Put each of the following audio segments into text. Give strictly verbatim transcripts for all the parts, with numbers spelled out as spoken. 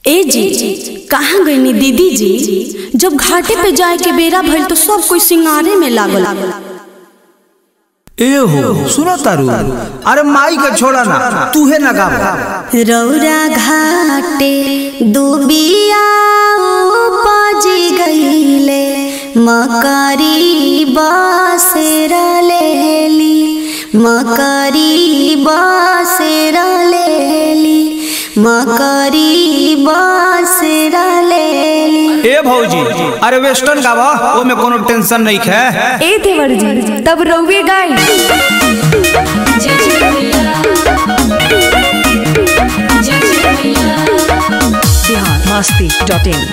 ए जी कहाँ गईनी दीदी जी? जब घाटे पे जाए के बेरा भइल तो सब कोई सिंगारे में लागल। ए हो सुनो तारू, अरे माई के छोड़ा ना, तूहे ना गावा। रौरा घाटे दुबिया उपज गईले, मकरी बसेरा लेली, मकरी बसेरा लेली, मकरी बसेरा लेली। ए भौजी, अरे वेस्टर्न गावा, ओ में कोनो टेंशन नहीं है। ए देवर जी तब रउवे गाई। Bihar Masti dot in.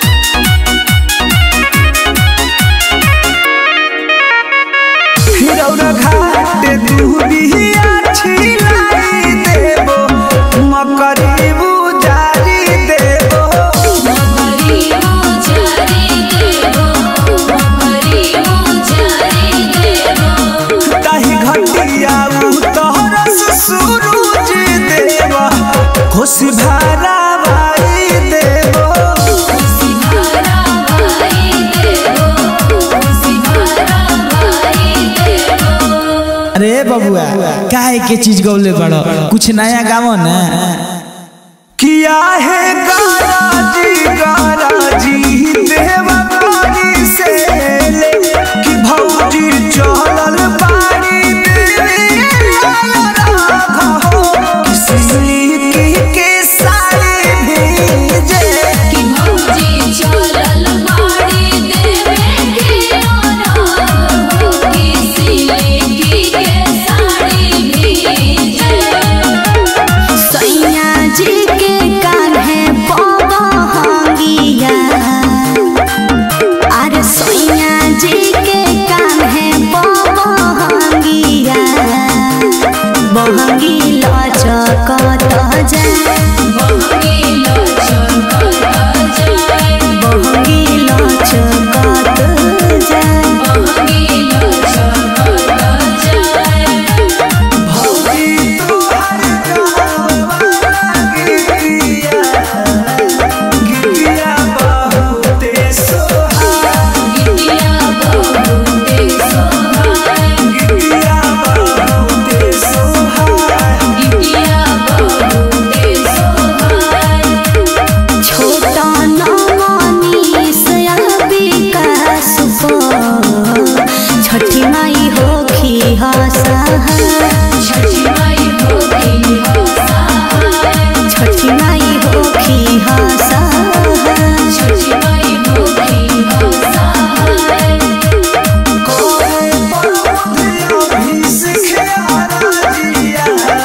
रौरा घाटे दुबिया छिलाई देबो, मकरी बुजारी देबो, मकरी बुजारी देबो, मकरी बुजारी देबो। ताही घटिया तोहरा सुरूज देबा, खुशी भारा भाई देबो, खुशी भारा भाई देबो, खुशी भारा भाई देबो। अरे बबुआ काहे के चीज गौले बड़ो, कुछ नया गावो ना। किया है गाराजी गाराजी देवा पानी से ले, कि भौजी चलल पानी देवे राघो, किसली के साड़ी भेजे, कि भौजी चलल बाड़ी देवे के राघो, किसी लेकी के साड़ी भेजे। सैया जी के कान्हे बहंगिया, अरे सैया जी के कान्हे बहंगिया, बहंगी लचकत जाए, बहंगी लचकत जाए, बहंगी लचकत जाए। बहंगी लचकत जाए। भौजी तुहार गिरिया गिरिया बहुते सोहाग, गिटिया बहुते सोहाय, गिरिया बहुते सोहाग, गिटिया बहुते सोहाय। छोटा नमनी से विकास छठी माई होखी हसहाय, छठी माई होखी हसहाय, छठी माई होखी हसहाय। छठी माई होखी हसहाय। कोई पर्वतिया भी सीखे आराजिया,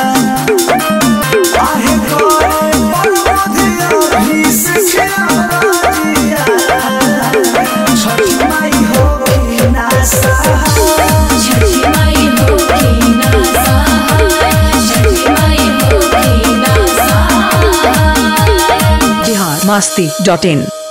आहे कोई पर्वतिया भी सीखे आराजिया, छठी माई होखी ना सहाय, छठी माई होखी ना सहाय, छठी माई होखी ना सहाय। बिहार मस्ती डॉट इन।